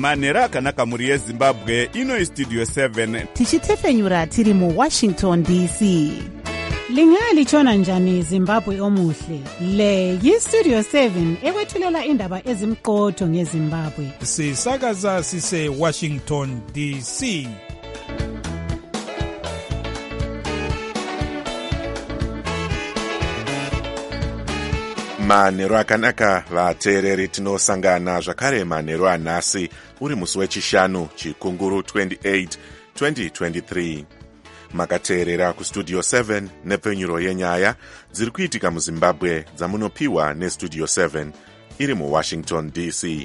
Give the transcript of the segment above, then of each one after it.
manhero akanaka mhuri yezimbabwe. Ino Studio 7 tichitefenyura tiri muWashington DC. Lingalitshona njani Zimbabwe omuhle? Le yiStudio 7 ekwethulela indaba ezimqotho ngeZimbabwe. Sisakaza sise Washington DC. Manhero akanaka vateereri, tinosangana zvakare manhero anhasi uri musi wechishanu chikunguru 28 2023. Makateerera kuStudio 7 nepfenyuro yenyaya dziri kuitika muZimbabwe dzamunopiwa neStudio 7 iri muWashington DC.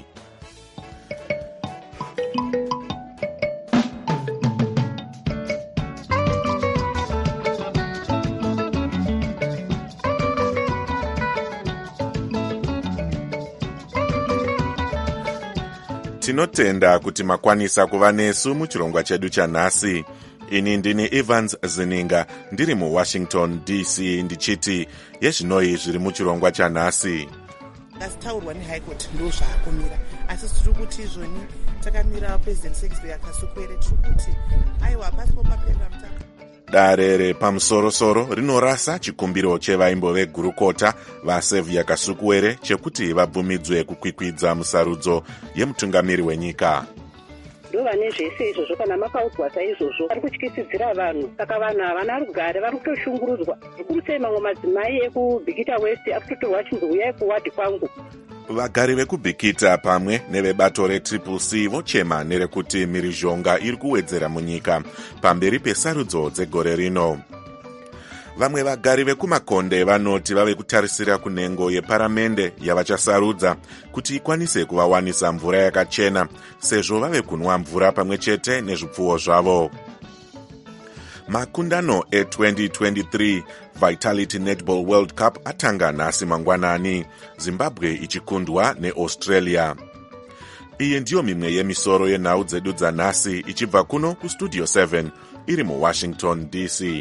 Tinotenda kuti makwanisa kuva nesu muchirongwa chedu chanhasi. Ini ndini Evans Zininga ndiri muWashington DC ndichiti yezvinoi zviri muchirongwa chanhasi. Tasitaurwa neHigh Court ndo zvaakumira, asi tiri kuti izvoni takamira President Shakespeare akasukwere tiri kuti aiwa pasipo papera mutaka. Dare repamusorosoro rinorasa chikumbiro chevaimbo vegurukota vaSevia Kasukuwere chekuti vabvumidzwe kukwikwidza musarudzo yemutungamiri wenyika. Ndovane zvese izvozvo kana makaudzwa saizvozvo ari kutyisidzira vanhu, saka vanhu havana rugare, vari kutoshungurudzwa. Zvikuru sei mamwe madzimai ekubhikita West akutotorwa chinzi uyai kuwadhi kwangu. Vagari vekubhikita pamwe nevebato reTriple-C vochema nerekuti mhirizhonga iri kuwedzera munyika pamberi pesarudzo dzegore rino. Vamwe vagari vekumakonde vanoti vave kutarisira kunhengo yeparamende yavachasarudza kuti ikwanise kuvawanisa mvura yakachena sezvo vave kunwa mvura pamwe chete nezvipfuwo zvavo. Makundano e2023 Vitality Netball World Cup atanga nhasi mangwanani, Zimbabwe ichikundwa neAustralia. Iyi ndiyo mimwe yemisoro yenhau dzedu dzanhasi ichibva kuno kuStudio 7 iri muWashington DC.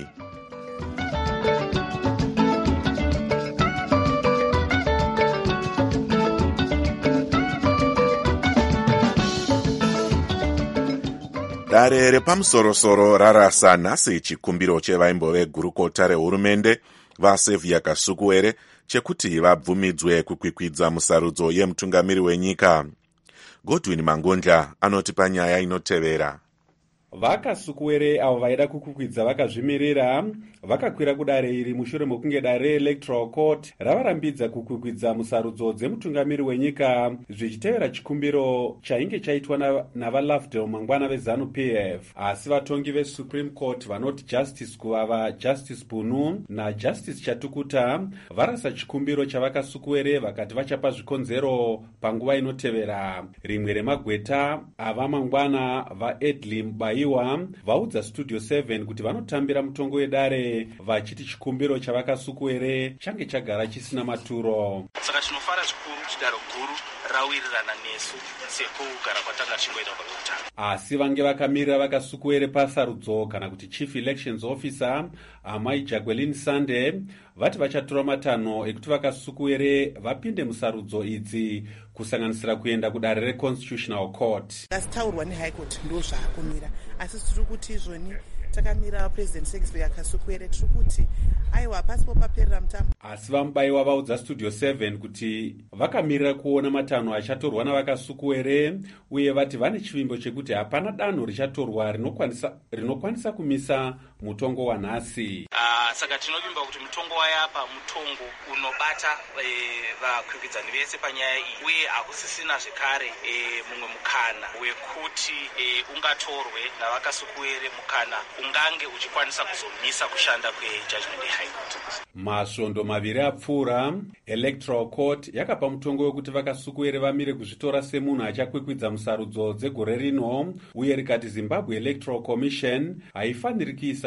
Dare repamusorosoro rarasa nhasi chikumbiro chevaimbo vegurukota rehurumende vaSevia Kasukuwere chekuti vabvumidzwe kukwikwidza musarudzo yemutungamiri wenyika. Godwin Mangondla anoti panyaya inotevera. VaKasukuwere avo vaida kukwikwidza vakazvimirira vakakwira kudare iri mushure mokunge dare reElectoral Court ravarambidza kukwikwidza musarudzo dzemutungamiri wenyika zvichitevera chikumbiro chainge chaitwa navaLovedale mangwana veZANU-PF. Asi vatongi veSupreme Court vanoti Justice Kuvava, Justice Bunu naJustice Chatukuta varasa chikumbiro chavakaSukuwere vakati vachapa zvikonzero panguva inotevera. Rimwe remagweta ava mangwana vaEdlim Bayiwa vaudza Studio 7 kuti vanotambira mutongo wedare vachiti chikumbiro chavakaSukuwere change chagara chisina maturo. Saka tinofara zvikuru kuti dare guru rawirirana nesu sekugara kwatanga chingoita pakutanga. Asi vange vakamirira vakaSukuwere pasarudzo kana kuti Chief Elections Officer Amai Jacqueline Sande vati vachatora matanho ekuti vakaSukuwere vapinde musarudzo idzi kusanganisira kuenda kudare reConstitutional Court. Tasitaurwa neHigh Court ndo zvaakumira, asi tiri kuti izvoni takamira President Shakespeare Kasukwere tiri kuti aiwa pasipo paperera mutambo. Asi vamubayiwa vaudza Studio 7 kuti vakamirira kuona matanho achatorwa navakaSukuwere uye vati vane chivimbo chekuti hapana danho richatorwa rinokwanisa kumisa mutongo wanhasi. Saka tinovimba kuti mutongo wayapa mutongo unobata vakwikwidzani vese panyaya iyi uye hakusisina zvekare mumwe mukana wekuti ungatorwe navakaSukuwere, mukana ungange uchikwanisa kuzomisa kushanda kweJudgment High Court. Masvondo maviri apfuura, Electoral Court yakapa mutongo wekuti vakaSukuwere vamire kuzvitora semunhu achakwikwidza musarudzo dzegore rino uye rikati Zimbabwe Electoral Commission haifaniri kuisa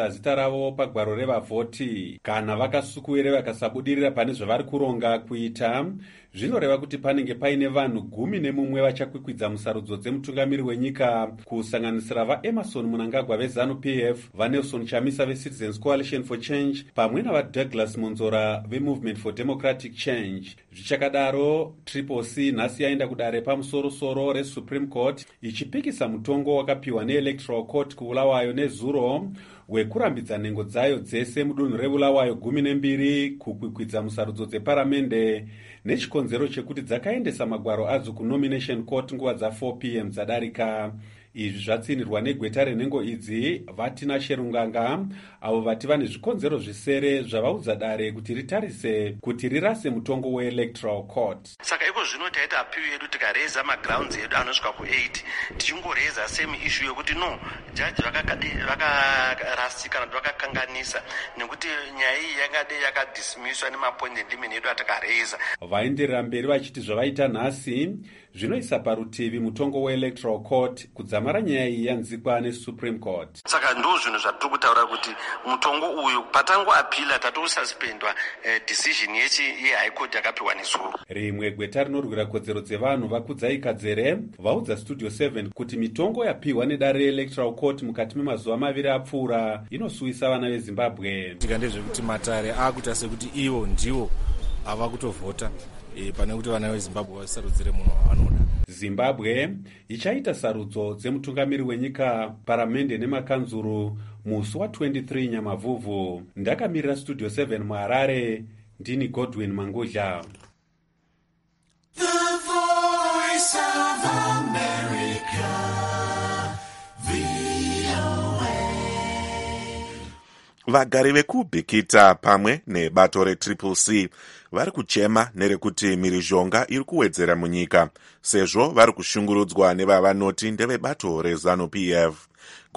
kuisa zita ravo pagwaro revavhoti kana vakasukuwere vakasabudirira pane zvavari kuronga kuita, zvinoreva kuti panenge paine vanhu 11 vachakwikwidza musarudzo dzemutungamiri wenyika, kusanganisira vaEmerson Mnangagwa veZANU-PF, vaNelson Chamisa veCitizens Coalition for Change pamwe navaDouglas Monzora veMovement for Democratic Change. Zvichakadaro, Triple C nhasi yaenda kudare pamusoro-soro reSupreme Court ichipikisa mutongo wakapiwa neElectoral Court kuBulawayo nezuro wekurambidza nhengo dzayo dzese mudunhu reBulawayo 12 kukwikwidza musarudzo dzeparamende, nechikonzero chekuti dzakaendesa magwaro adzo kuNomination Court nguva dza4 p.m. dzadarika. Izvi zvatsinirwa negweta renhengo idzi, Vatina Sherunganga, avo vati vane zvikonzero zvisere zvavaudza dare kuti ritarise kuti rirase mutongo weElectoral Court. Saka iko zvino taita appeal yedu tikareza magrounds edu anosvika ku8 tichingoreza same issue yekuti no jaji vakarasika kana vakakanganisa nekuti nyaya iyi yakade yakadismisswa nemaappointment limit edu atakareza. Vaenderera mberi vachiti zvavaita nhasi zvinoisa parutivi mutongo weElectoral Court kudzamara nyaya iyi yanzikwa neSupreme Court. Saka ndo zvinhu zvatiri kutaura kuti mutongo uyu patango appeala tatosuspendwa decision yeHigh Court yakapiwa nezuro. Rimwe gweta rinorwira kodzero dzevanhu vakudzai Kadzere vaudza Studio 7 kuti mitongo yapiwa nedare reElectoral Court mukati memazuva 2 apfuura inosuwisa vana veZimbabwe. Ndezvekuti matare akuita sekuti ivo ndivo ava kutovhota pane kuti vana veZimbabwe vasarudzire munhu wavanoda. Zimbabwe ichaita sarudzo dzemutungamiri wenyika, paramende nemakanzuru musi wa23 Nyamavhuvhu. Ndakamirira Studio 7 muHarare, ndini Godwin Mangudla. The Voice of America, VOA. Vagari vekubhikita pamwe nebato reTriple C vari kuchema nerekuti mhirizhonga iri kuwedzera munyika, sezvo vari kushungurudzwa nevavanoti ndevebato reZANU-PF.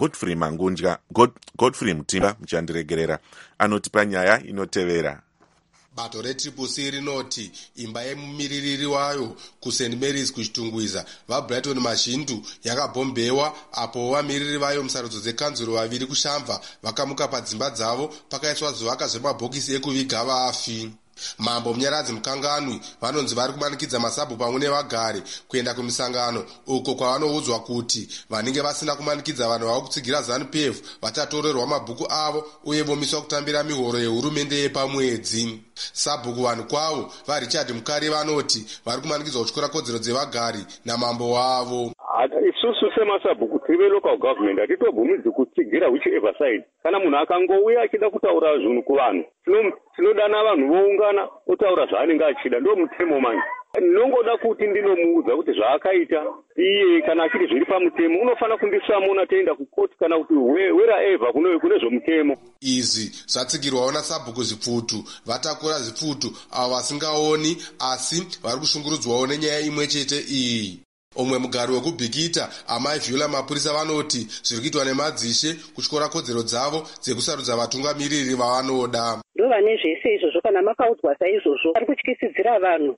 Godfrey Mutimba muchandiregerera anotipa nyaya inotevera. Bato reTriple C rinoti imba yemumiririri wayo kuSt Mary's kuchitungwiza vaBrighton Mashindu yakabhombewa, apo vamiriri vayo musarudzo dzekanzuro vaviri kushamva vakamuka padzimba dzavo pakaiswa zvivakwa zvemabhokisi ekuviga vafi. Mambo Munyaradzi Mukanganwi vanonzi vari kumanikidza masabhu pamwe nevagari kuenda kumisangano uko kwavanoudzwa kuti vanenge vasina kumanikidza vanhu vavo kutsigira ZANU-PF vachatorerwa mabhuku avo uye vomiswa kutambira mihoro yehurumende yepamwedzi. Sabhuku vanhu kwavo vaRichard Mukari vanoti vari kumanikidzwa kutyora kodzero dzevagari namambo wavo. Isusu semasabhuku tiri local government hatitobvumidzi kutsigira whichever side. Kana munhu akangouya achida kutaura zvinhu kuvanhu, tinodana vanhu voungana otaura zvaanenge achida, ndo mutemo manje. Ndinongoda kuti ndinomuudza kuti zvaakaita iye kana achiti zviri pamutemo unofana kundisamona toenda kukoti kana kuti wherever kune zvomutemo. Izvi zvatsigirwawo nasabhuku zvipfutu vatakura zvipfutu avo vasingaoni asi vari kushungurudzwawo nenyaya imwe chete iyi. Omwe mugari wekubhikita amai Viola Mapurisa vanoti zviri kuitwa nemadzishe kutyora kodzero dzavo dzekusarudza vatungamiriri vavanoda. Ndo vane zvese izvozvo kana makaudzwa saizvozvo vari kutyisidzira vanhu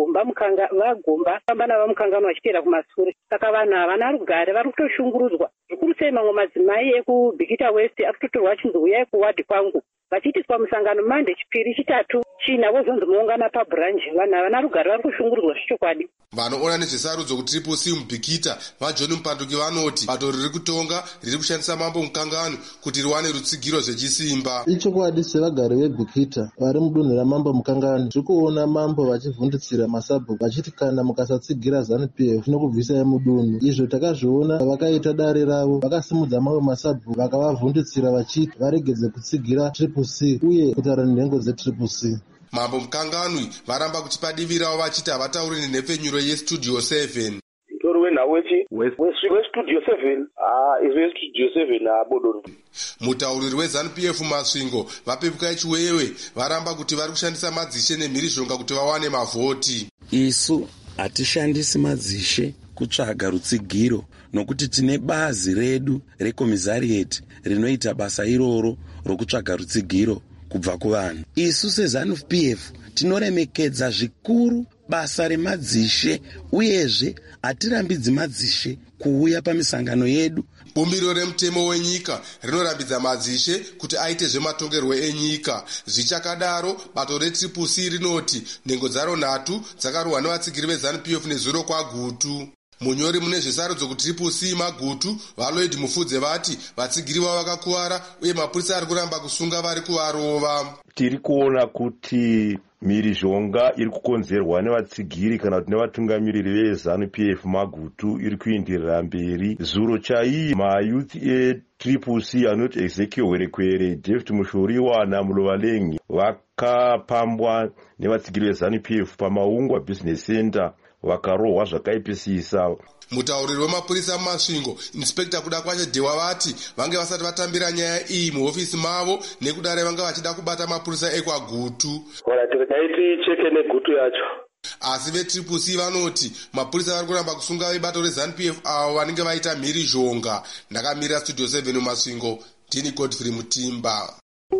vagomba famba navamukangano vachiteera kumasure. Saka vanhu havana rugare vari kutoshungurudzwa. Zvikuru sei mamwe madzimai ekubhikita West akutotorwa chinzi uyai kuwadhi kwangu vachiitiswa musangano mande chipiri chitatu china vozonzi muungana pabhuranji. Vanhu havana rugare vari kushungurudzwa zvichokwadi. Vanoona nezvesarudzo kuTriple C mubhikita vaJohn Mupanduki vanoti bato riri kutonga riri kushandisa mambo Mukangano kuti riwane rutsigiro zvechisimba. Ichokwadi sevagari vebhikita vari mudunhu ramambo Mukangano tiri kuona mambo vachivhunditsira masabhuku vachiti kana mukasatsigira ZANU-PF tinokubvisai mudunhu. Izvo takazviona vakaita dare ravo vakasimudza mamwe masabhuku vakavavhunditsira vachiti varegedze kutsigira Triple C uye kutaura nenhengo dzeTriple C. Mambo Mukanganwi varamba kuti padiviravo vachiti havatauri nenhepfenyuro yeStudio 7. Tori wenhau weStudio 7 izvo yeStudio 7 abodoro. Mutauriri weZANU-PF Masvingo vapepukai Chiwewe varamba kuti vari kushandisa madzishe nemhirizhonga kuti vawane mavhoti. Isu hatishandisi madzishe kutsvaga rutsigiro nokuti tine bazi redu rekomizarieti rinoita basa iroro rokutsvaga rutsigiro kubva kuvanhu. Isu seZANU-PF tinoremekedza zvikuru basa remadzishe uyezve hatirambidzi madzishe kuuya pamisangano yedu. bumbiro remutemo wenyika rinorambidza madzishe kuti aite zvematongerwo enyika. Zvichakadaro, bato retriple C rinoti nhengo dzaro nhatu dzakarohwa nevatsigiri veZANU-PF nezuro kwagutu. Munyori mune zvesarudzo kuti Triple C Magutu, vaLloyd Mufudze vati vatsigiri vavo vakakuvara uye mapurisa ari kuramba kusunga vari kuvarova. Tiri kuona kuti mhirizhonga iri kukonzerwa nevatsigiri kana kuti nevatungamiriri veZANU-PF Magutu iri kuenderera mberi. Zuro chaiyi mayuthi eTriple C anoti Ezekiel Hwerekwere, David Mushoriwa naMulovalengi vakapambwa nevatsigiri veZANU-PF pamaungwa Business Center vakarohwa zvakaipisisa. Mutauriri wemapurisa mumasvingo, Inspector kuda kwacho Dewa vati vange vasati vatambira nyaya iyi muhofisi mavo nekudare vanga vachida kubata mapurisa ekwagutu. Taiti cheke negutu yacho. Asi veTriple C vanoti mapurisa vari kuramba kusunga vebato reZANU-PF avo vanenge vaita mhirizhonga. Ndakamira Studio 7 mumasvingo, ndini Godfrey Mutimba.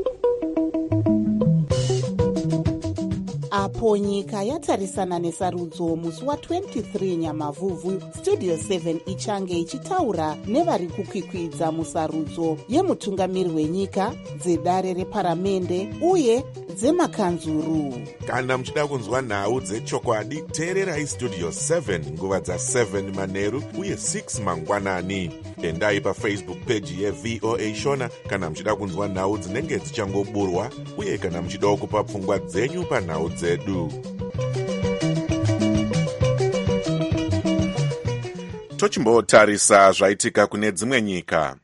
Apo nyika yatarisana nesarudzo musi wa23 Nyamavhuvhu, Studio 7 ichange ichitaura nevari kukwikwidza musarudzo yemutungamiri wenyika, dzedare reparamende uye dzemakanzuru. Kana muchida kunzwa nhau dzechokwadi, teererai Studio 7 nguva dza7 manheru uye 6 mangwanani. Endai paFacebook page yeVOA Shona kana muchida kunzwa nhau dzinenge dzichangoburwa uye kana muchida kupa pfungwa dzenyu panhau dzedu. Tochimbotarisa zvaitika kune dzimwe nyika.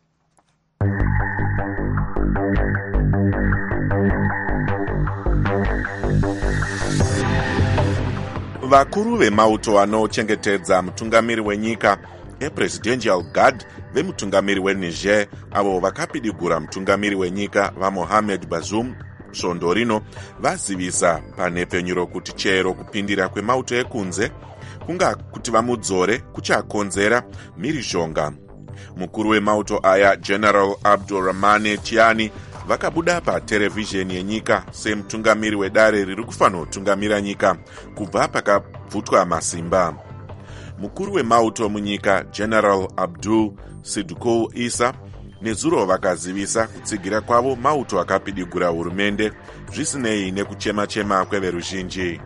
Vakuru vemauto anochengetedza mutungamiri wenyika ePresidential Guard vemutungamiri weNiger avo vakapidigura mutungamiri wenyika vaMohamed Bazoum svondo rino vazivisa panhepfenyuro kuti chero kupindira kwemauto ekunze kunga kuti vamudzore kuchakonzera mhirizhonga. Mukuru wemauto aya General Abdurrahmane Tiani vakabuda paterevhizheni yenyika semutungamiri wedare riri kufanira nyika kubva pakabvutwa masimba. Mukuru wemauto munyika General Abdul Siddiqui Isa nezuro vakazivisa kutsigira kwavo mauto akapidigura hurumende zvisinei nekuchema-chema kweveruzhinji.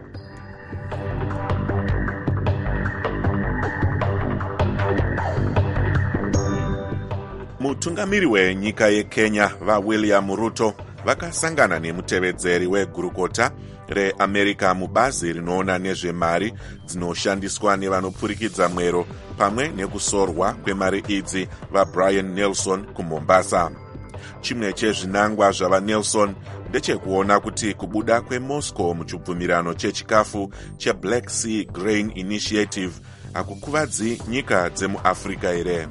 Mutungamiri wenyika yeKenya vaWilliam Ruto vakasangana nemutevedzeri wegurukota reAmerica mubazi rinoona nezvemari dzinoshandiswa nevanopfurikidza mwero pamwe nekusorwa kwemari idzi vaBrian Nelson kuMombasa. Chimwe chezvinangwa zvavaNelson ndechekuona kuti kubuda kweMoscow muchibvumirano chechikafu cheBlack Sea Grain Initiative hakukuvadzi nyika dzemuAfrica here.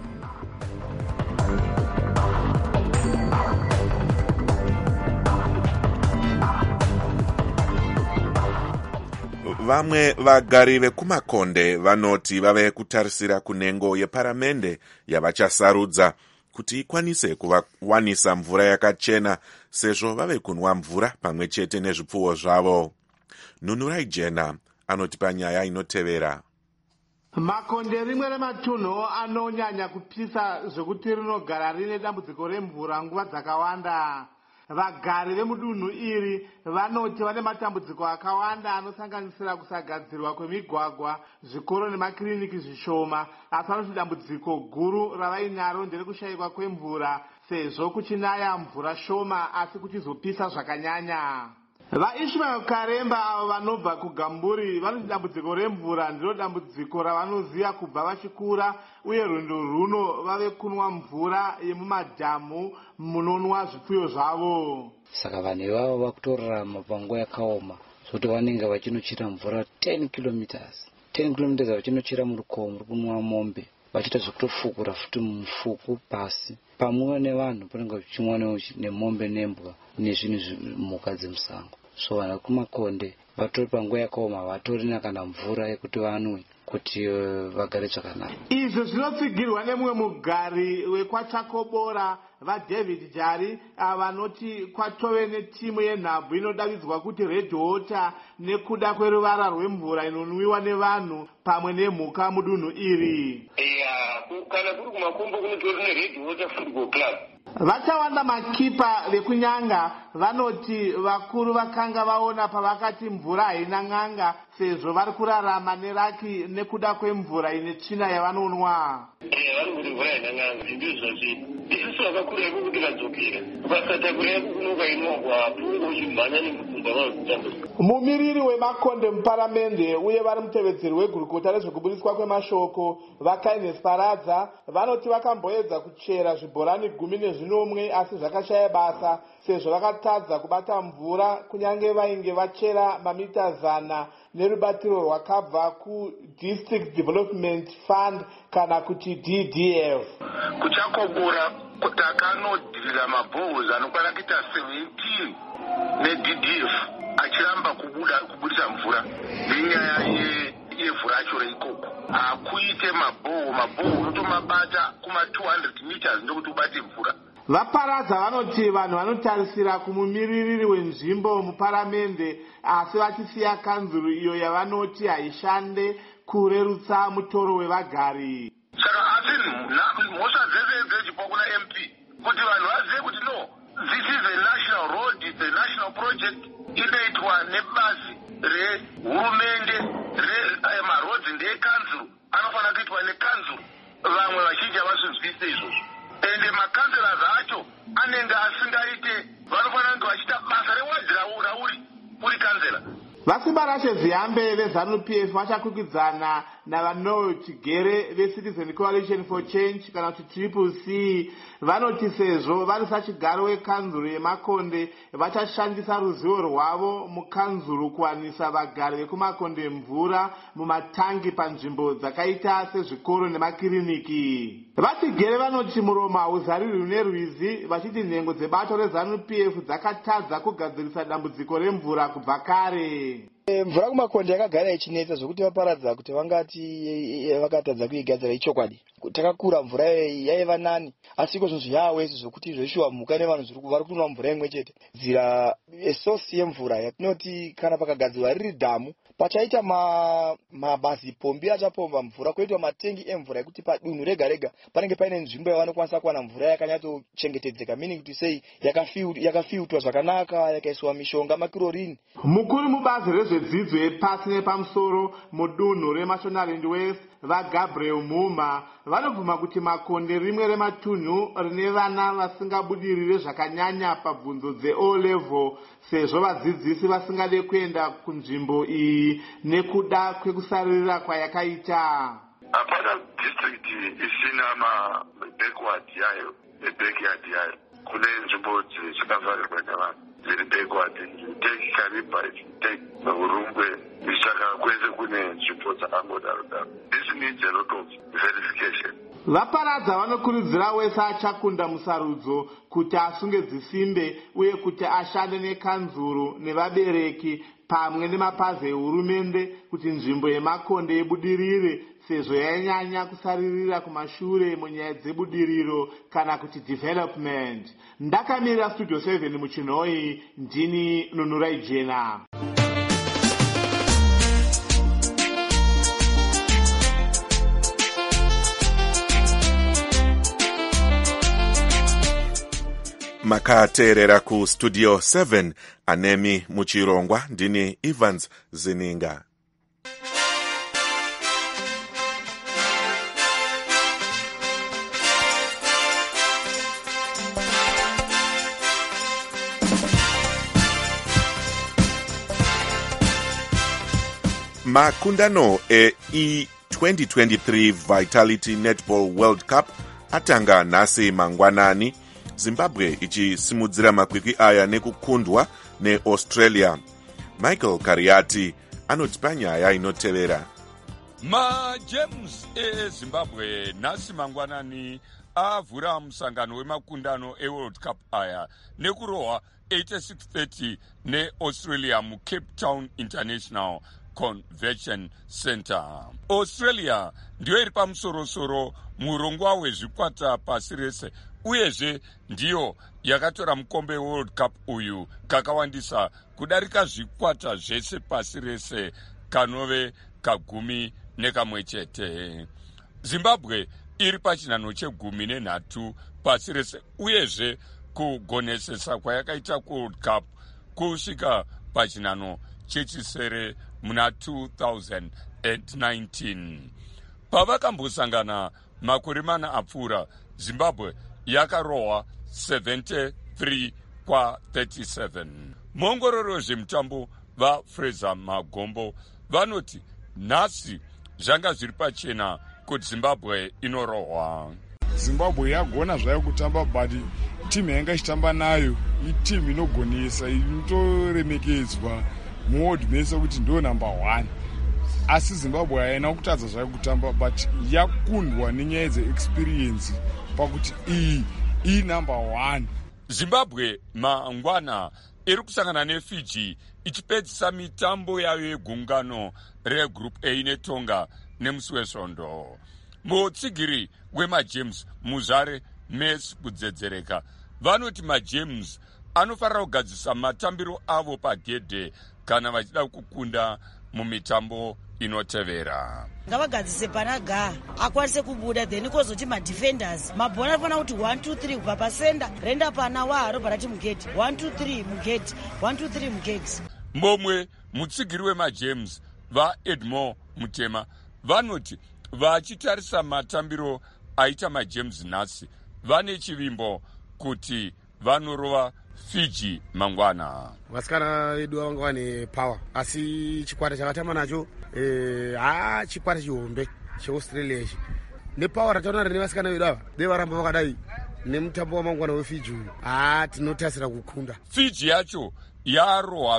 Vamwe vagari vekumakonde vanoti vave kutarisira kunhengo yeparamende yavachasarudza kuti ikwanise kuvawanisa mvura yakachena sezvo vave kunwa mvura pamwe chete nezvipfuwo zvavo. Nunurai Jena anotipa nyaya inotevera. Makonde rimwe rematunhu anonyanya kupisa zvekuti rinogara rine dambudziko remvura nguva dzakawanda. Vagari vemudunhu iri vanoti vane matambudziko akawanda anosanganisira kusagadzirwa kwemigwagwa, zvikoro nemakiriniki zvishoma, asi vanoti dambudziko guru ravainaro nderekushayikwa kwemvura sezvo kuchinaya mvura shoma asi kuchizopisa zvakanyanya. VaIshmael Karemba avo vanobva kuGamburi vanoti dambudziko remvura ndiro dambudziko ravanoziva kubva vachikura uye rwendo runo vave kunwa mvura yemumadhamu munonwa zvipfuyo zvavo. Saka vanhu ivavo vakutorarama panguva yakaoma zvokuti vanenge vachinochera mvura 10 km vachinochera murukomo rukunwa mombe vachiita zvekutofukura futi mumufuku pasi pamwe nevanhu panenge vachimwa nemombe nembwa nezvinhu mhuka dzemusango. So vanhu kumakonde vatori panguva yakaoma vatorina kana mvura yekuti vanwe. kuti vagare zvakanaka. Izvo zvinotsigirwa nemumwe mugari wekwachakobora vaDavid Jari vanoti kwatove netimu yenhabvu inodavidzwa kuti Red Water nekuda kweruvara rwemvura inonwiwa nevanhu pamwe nemhuka mudunhu iri. Kana kuri kumakombo kunotori neRed Water Football Club. Vachawanda makipa vekunyanga vanoti vakuru vakanga vaona pavakati mvura haina n'anga sezvo vari kurarama neraki nekuda kwemvura ine tsvina yavanonwa. Vari kuti mvura haina n'anga ndizvozvi isusu vakakura iko kuti vadzokera vasatakura yako kunoka inogwa pungo uchimhanya nemupfungwa vanotambura. Mumiriri wemakonde muparamende uye vari mutevedzeri wegurukota rezvekubudiswa kwemashoko vakaines paradza vanoti vakamboedza kuchera zvibhorani 11 asi zvakashaya basa sezvo vakatadza kubata mvura kunyange vainge vachera mamita 100 nerubatiro rwakabva kuDistrict Development Fund kana kuti DDF. Kuchakobora takanodhirira mabhohos anokwana kuita 17 neDDF achiramba kubudisa mvura nenyaya yevhu racho reikoko. Hakuite mabhoho unotomabata kuma200 meters ndokuti ubate mvura. Vaparadza vanoti vanhu vanotarisira kumumiririri wenzvimbo muparamende asi vachisiya kanzuru iyo yavanoti haishande kurerutsa mutoro wevagari. Saka asi mhosva dzese dzechipa kuna MP kuti vanhu vazive kuti no, this is a national road, it's a national project inoitwa nebasi rehurumende marodzi ndeekanzuru anofanira kuitwa nekanzuru. Vamwe vazhinji havazvinzwise izvozvo. Ende makanzera acho anenge asingaite vanofanira kunge vachiita basa rewadzi rauri uri kanzera. Vasimba Rashe Ziyambe veZANU-PF vachakwikwidzana naVanoe Chigere veCitizen Coalition for Change kana kuti Triple C vanoti sezvo vari sachigaro wekanzuru yemakonde vachashandisa ruzivo rwavo mukanzuru kuwanisa vagari vekumakonde mvura mumatangi panzvimbo dzakaita sezvikoro nemakiriniki. VaChigere vanoti muromo hauzariri nerwizi vachiti nhengo dzebato reZANU-PF dzakatadza kugadzirisa dambudziko remvura kubva kare. Mvura kumakonde yakagara ichinetsa zvokuti vaparadza kuti vangati vakatadza kuigadzira ichokwadi. Takakura mvura yaiva nani asi iko zvinhu zvawese zvokuti zveshuwa mhuka nevanhu vari kunwa mvura imwe chete. Nzira esosi yemvura yatinoti kana pakagadzirwa riri dhamu pachaita mabhazi pombi achapomba mvura kwoitwa matengi emvura ekuti padunhu rega rega panenge paine nzvimbo yavanokwanisa kuwana mvura yakanyatsochengetedzeka meaning kuti sei yakafiltwa zvakanaka yakaiswa mishonga makirorini. Mukuru mubazi rezvedzidzo yepasi nepamusoro mudunhu reMashonaland West vaGabriel Muma vanobvuma kuti makonde rimwe rematunhu rine vana vasingabudirire zvakanyanya pabvunzo dzeO level sezvo vadzidzisi vasingade kuenda kunzvimbo iyi nekuda kwekusaririra kwayakaita. Hapana district isina backward yayo backyard yayo. Kune nzvimbo dzakavharirwa nevanhu dziri backward take Kariba take Urungwe Mishaka kwese kune nzvimbo dzakangodaro. This needs a lot of verification. Vaparadza vanokurudzira wese achakunda musarudzo kuti asunge dzisimbe uye kuti ashande nekanzuru nevabereki pamwe nemapazi ehurumende kuti nzvimbo yemakonde ibudirire sezvo yainyanya kusaririra kumashure munyaya dzebudiriro kana kuti development. Ndakamirira Studio 7 muchinhoi ndini Nunurai Jena. Makateerera ku Studio 7 anemi muchirongwa ndini Evans Zininga. Makundano E2023 Vitality Netball World Cup atanga nhasi mangwanani, Zimbabwe ichisimudzira makwikwi aya nekukundwa neAustralia. Michael Kariati anoti panyaya inotevera. MaGems eZimbabwe nhasi mangwanani avhura musangano wemakundano eWorld Cup aya nekurohwa 86-30 neAustralia muCape Town International convention center. Australia ndiyo iri pamusorosoro murongwa wezvikwata pasi rese, uyezve ndiyo yakatora mukombe World Cup uyu kakawandisa kudarika zvikwata zvese pasi rese kanove kagumi nekamwe chete. Zimbabwe iri pachinhanho chegumi nenhatu pasi rese, uyezve kugonesesa kwayakaita kuWorld Cup kusvika pachinhanho chechisere muna 2019. Pavakambosangana makore mana apfuura, Zimbabwe yakarohwa 73-37. Muongororo zvemutambo vaFraser Magombo vanoti nhasi zvanga zviri pachena kuti Zimbabwe inorohwa. Zimbabwe yagona zvayo kutamba, but timu yanga ichitamba nayo itimu inogonesa, inotoremekedzwa muworld mese kuti ndo number 1. Asi Zimbabwe haina kutadza zvayo kutamba, but yakundwa nenyaya dzeexperience pakuti iyi number 1. Zimbabwe mangwana iri kusangana neFiji ichipedzisa mitambo yayo yegungano regroup A neTonga nemusi wesvondo. Mutsigiri wemajames Muzare Mes kudzedzereka vanoti majames anofanira kugadzisa matambiro avo pagedhe kana vachida kukunda mumitambo inotevera. Ngavagadzise panaga akwanise kubuda, then kozoti madefenders mabhona anofanira kuti 1 2 3 kubva pasenda renda pana waro barati mugeti 1 2 3 mugeti 1 2 3 mugeti. Momwe mutsigiri wemajames vaEdmore Mutema vanoti vachitarisa matambiro aita majames nhasi vane chivimbo kuti vanorova Fiji mangwana. Vasikana vedu vanga vane power, asi chikwata chakatamba nacho chikwata chihombe cheAustralia ichi. Nepower rataona rine vasikana vedu ava devaramba vakadai nemutambo wamangwana weFiji uyu tinotasira kukunda. Fiji yacho yarohwa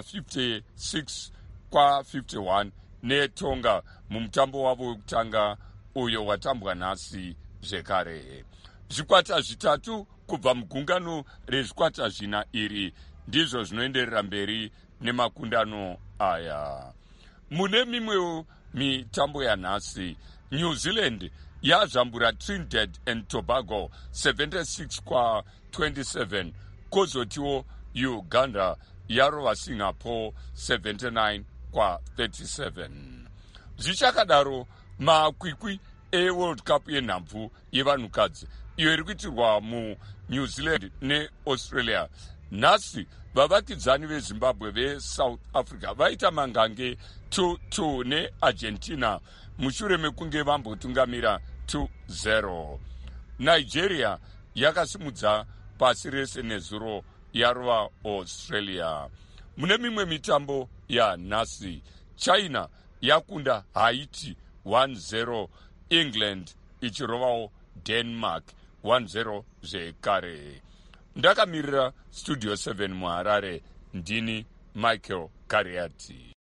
56-51 neTonga mumutambo wavo wekutanga uyo watambwa nhasi zvekare. Zvikwata zvitatu kubva mugungano rezvikwata zvina iri ndizvo zvinoenderera mberi nemakundano aya. Mune mimwewo mitambo yanhasi, New Zealand yazvambura Trinidad and Tobago 76-27, kozotiwo Uganda yarova Singapore 79-37. Zvichakadaro, makwikwi eWorld Cup yenhabvu yevanhukadzi iyo iri kuitirwa muNew Zealand neAustralia, nhasi vavakidzani veZimbabwe veSouth Africa vaita mangange 2-2 neArgentina mushure mekunge vambotungamira 2-0. Nigeria yakasimudza pasi rese nezuro yarova Australia. Mune mimwe mitambo yanhasi, China yakunda Haiti 1-0, England ichirovawo Denmark 1-0 zvekare. Ndakamirira Studio 7 muHarare, ndini Michael Kariati.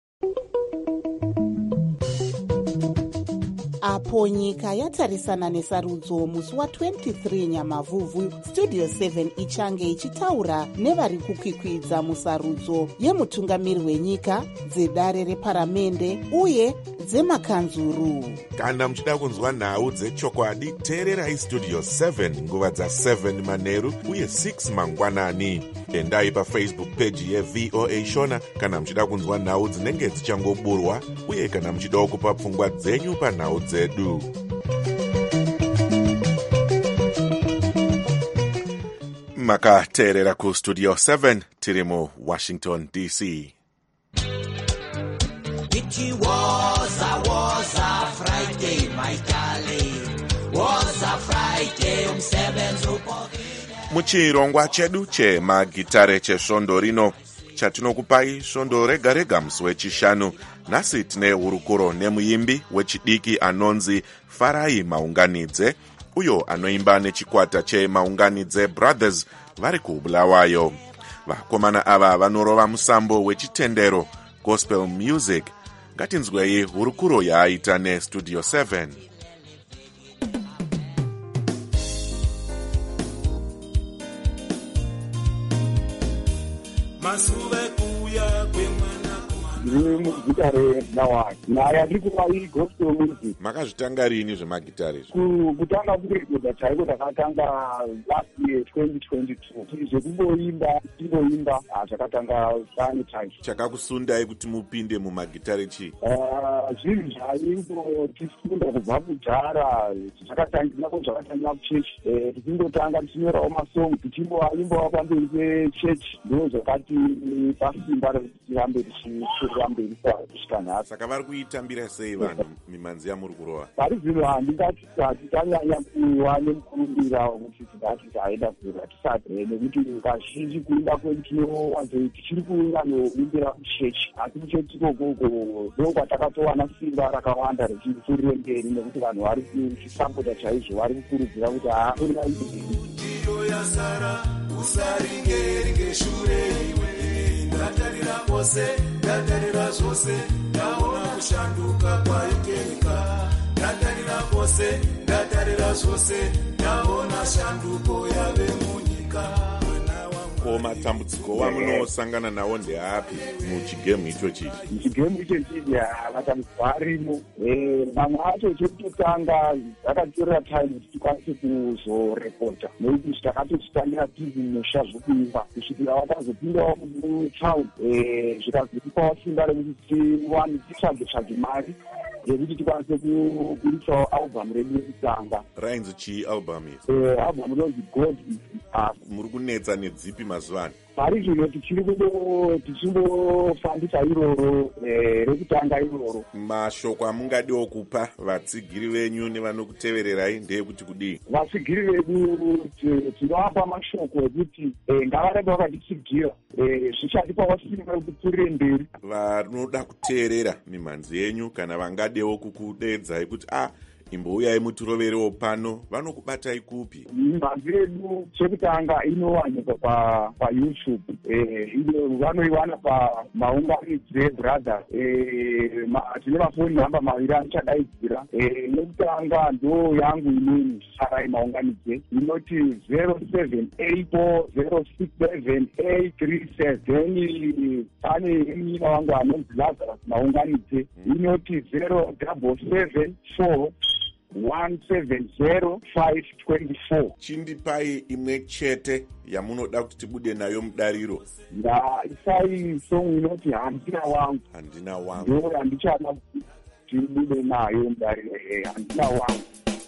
apo nyika yatarisana nesarudzo musi wa23 nyamavhuvhu, Studio 7 ichange ichitaura nevari kukwikwidza musarudzo yemutungamiri wenyika, dzedare reparamende uye dzemakanzuru. Kana muchida kunzwa nhau dzechokwadi, teererai Studio 7 nguva dza7 manheru uye 6 mangwanani. Endai paFacebook page yeVOA Shona kana muchida kunzwa nhau dzinenge dzichangoburwa uye kana muchidawo kupa pfungwa dzenyu panhau dzedu. Makateerera kuStudio 7 tiri muWashington DC. It was a Friday, my darling. Was a Friday, umsebenzi upokile. Muchirongwa chedu chemagitare chesvondo rino chatinokupai svondo rega rega musi wechishanu. Nhasi tine hurukuro nemuimbi wechidiki anonzi Farai Maunganidze, uyo anoimba nechikwata cheMaunganidze Brothers vari kuBulawayo. Vakomana ava vanorova musambo wechitendero gospel music. Ngatinzwei hurukuro yaaita neStudio 7. Masuve kuya kwemwana kumana riri muzita renawani naye andiri kuva igospel music. Makazvitanga rini zvemagitari kutanga kurekodha chaiko takatanga last year 2022 zvekumboimba timboimba zvakatanga sanitize. Chakakusundai kuti mupinde mumagitari chii? Zvinhu zvaingo tifunda kubva kudhara zvakatangira kuchechi tichindotanga tichinyorawo masong tichimboaimbawo pamberi pechechi ndo zvakati pasimba rekuti tirambe tichikurira mberi kusvika nhasi. Saka vari kuitambira sei vanhu mimanzi yamuri kurova? Pari zvino handingati tanyanya kuva nemukurumbira wekuti tingati taenda kuira tisati nekuti kazhinji kuimba kwedu tinowanzoi tichiri kunyanoimbira kuchechi asi kuchechi ikokoko ndo kwatakatowana simba rakawanda rechifurire mberi nekuti vanhu vari kuchisapota chaizvo vari kukurudzira kuti hakurira ndiyo yasara usaringeringe shure iwe ndatarira kwose ndatarira zvose ndaona kushanduka kwaikenyika ndatarira kwose ndatarira zvose ndaona shanduko yave munyika. Ko matambudziko wamunosangana nawo ndeapi muchigemu icho chichi? Muchigemu icho chichi matambudziko arimo. Mamwe acho chekutotanga zvakatorera time kuti tikwanise kuzorekota nekuti takatochitangira tiri musha zvokuimba kusvikira wakazopindawo mutown zvikazotipawo simba rekuti titsvage mari yekuti tikwanise kuisawo album redu yekutanga. Rainzi chii album iyi? Album inonzi God is Us. Muri kunetsa nedzipi mazuva ano? Pari zvino tichindofambisa iroro rekutanga iroro. Mashoko amungadiwo kupa vatsigiri venyu nevanokutevererai ndeyekuti kudii? Vatsigiri vedu tinovapa mashoko ekuti ngavarebe vakatitsigira zvichatipawo simba rekupfuurire mberi. Vanoda kuteerera mimhanzi yenyu kana vangadewo kukudedzai kuti imbouyai mutiroverewo pano vanokubatai kupi? Mimhanzi yedu chekutanga inowanikwa payoutube vanoiwana pamaunganidze brothers. Tine mafoni namba maviri anochadaidzira. Yekutanga ndo yangu inini sarai maunganidze inoti 0784067837. Pane imina wangu anonzi Lazarus maunganidze inoti 0774 170,524. Chindipai imwe chete yamunoda kuti tibude nayo mudariro. Isai song inoti handina wangu. Handina wangu ndo yandichada kuti tibude nayo mudariro. Handina wangu.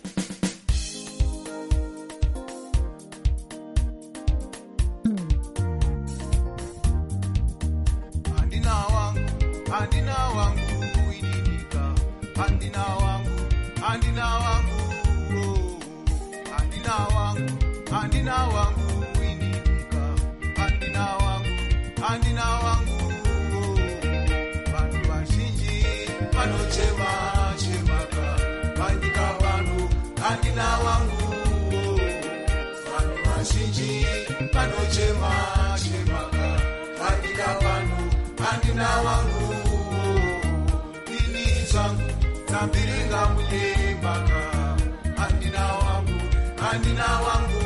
Handina wangu, handina wangu inika, handina wangu, handina wangu, handina wangu, handina wangu inika, handina wangu, handina wangu. Vanhu vazhinji vanochema chemaka vanyika vanhu handina wangu. Vanhu vazhinji vanochema chemaka vanyika vanhu handina wangu. Ini changu tambiringa munyembaka handina wangu, handina wangu.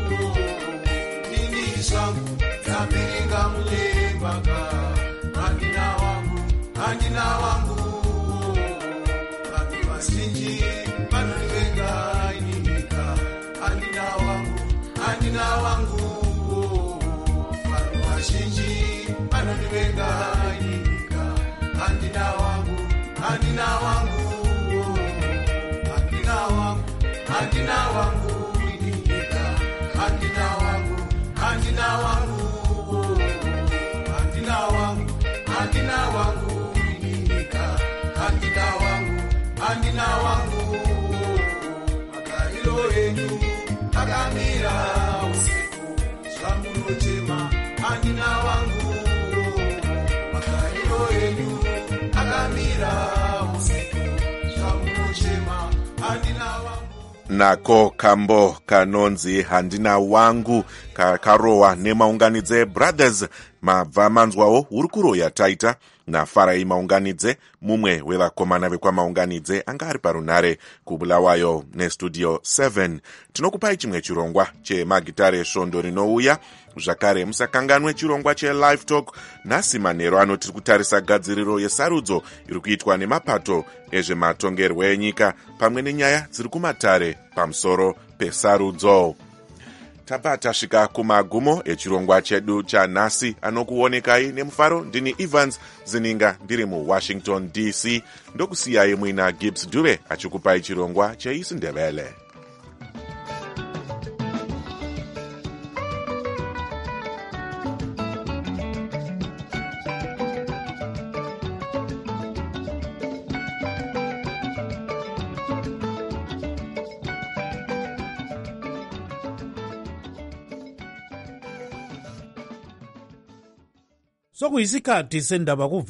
Ini changu tambiringa munyembaka handina wangu, handina wangu. Vanhu vazhinji vanonivenga inika handina wangu, handina wangu. Vanhu vazhinji vanonivenga inika handina wangu, handina wangu. Handina wangu, handina wangu inika handina wangu, handina wangu. Handina wangu, handina wangu inika handina wangu, handina wangu. Magariro enyu akamira usiku zvamunochema handina wangu. Magariro enyu akamira usiku zvamunochema handina wangu. Nako kambo kanonzi handina wangu kakarohwa nemaunganidze brothers. Mabva manzwawo uri kuroya taita nafarai maunganidze, mumwe wevakomana vekwamaunganidze anga ari parunhare kubulawayo nestudio 7. Tinokupai chimwe chirongwa chemagitare svondo rinouya zvakare musakanganwe chirongwa chelive talk. nhasi manheru ano tiri kutarisa gadziriro yesarudzo iri kuitwa nemapato ezvematongerwo enyika pamwe nenyaya dziri kumatare pamusoro pesarudzo. Tapa tasvika kumagumo echirongwa chedu chanhasi. Anokuonekai nemufaro ndini Evans Zininga ndiri muWashington DC. Ndokusiyai muina Gibbs Dube achikupai chirongwa cheIsindebele. Sokuyisikhathi sendaba